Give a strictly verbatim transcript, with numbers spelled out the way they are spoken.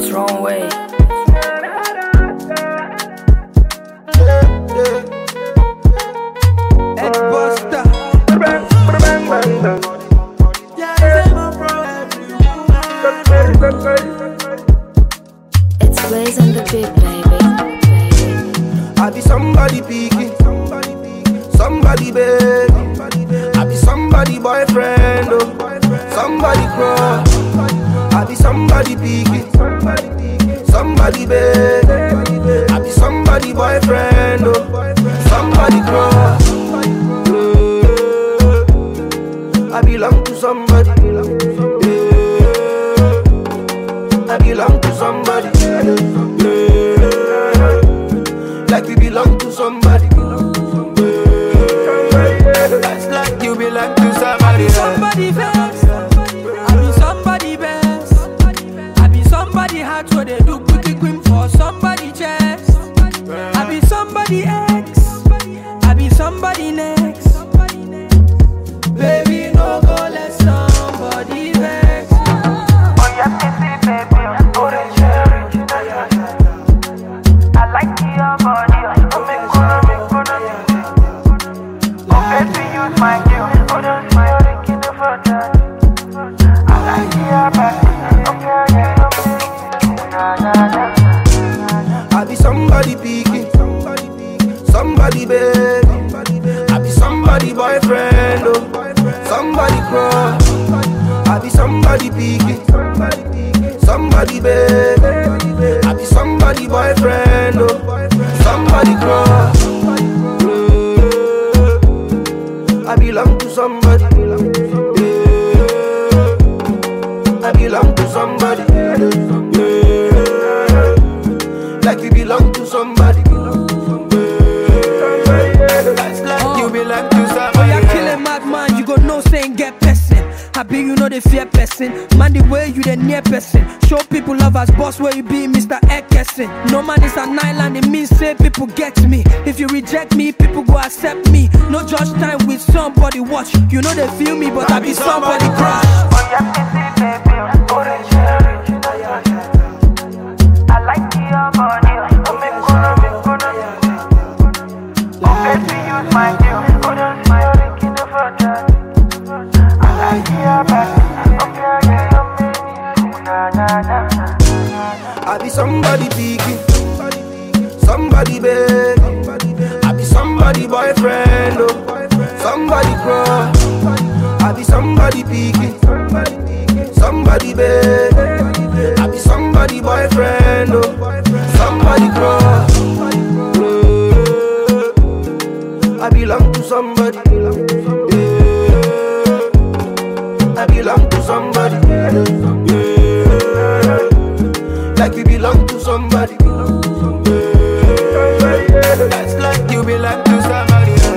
wrong way. Ed Buster. It's Blaze on the beat, baby. I be somebody peeking, somebody baby. I be somebody boyfriend, oh. Somebody crush. I be somebody peeking, somebody baby. I be somebody boyfriend, oh. Somebody crush. I belong to somebody. I belong to somebody. Like we belong to somebody. That's like you belong to somebody. Somebody best. I be somebody best. I be somebody hard so they do pretty cream for somebody chest. I be somebody ex. I be somebody next. Baby, no go let somebody vex. Oh, yeah, baby, baby, orange cherry. I like your body. Oh, me gonna, me gonna. Oh, baby, use my girl. Oh, don't my original photo. I like your body. Okay, yeah, okay. Nah, nah, nah. I be somebody peeking, somebody baby. I be somebody boyfriend, oh. Somebody crush. I be somebody peeking, somebody baby. I be somebody boyfriend, oh. Somebody crush. I belong to somebody. I belong to somebody. Like we belong to somebody. That's like you belong to somebody. Oh, you killing madman, you go no saying get person. Happy you know the fear person. Man, the way you the near person. Show people love as boss where you be, Mister Ekerson. No man is an island, it means say people get me. If you reject me, people go accept me. No judge time with somebody watch. You know they feel me, but I be somebody crush. Oh, yeah, baby, baby, orange cherry. I like your body. Oh, me gonna, me gonna. Oh, baby, use my girl. Oh, don't my original photo. I like your body. Okay, yeah, okay. Nah, nah, nah. I be somebody peeking, somebody baby. I be somebody boyfriend, oh. Somebody crush. I be somebody peeking, somebody baby. I be somebody boyfriend, oh. Somebody crush. I belong to somebody. I belong to somebody. Like we belong to somebody. That's like you belong to somebody.